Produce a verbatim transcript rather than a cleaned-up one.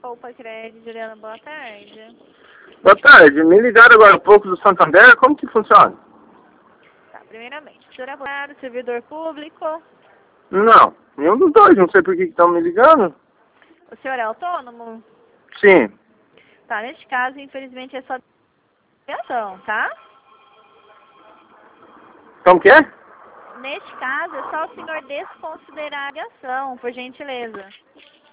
Poupa Crédito, Juliana, boa tarde. Boa tarde, me ligaram agora há pouco do Santander, como que funciona? Tá, primeiramente, o senhor é advogado, servidor público? Não, nenhum dos dois, não sei por que estão me ligando. O senhor é autônomo? Sim. Tá, neste caso, infelizmente, é só ligação, tá? Como que é? Neste caso, é só o senhor desconsiderar a ligação, por gentileza.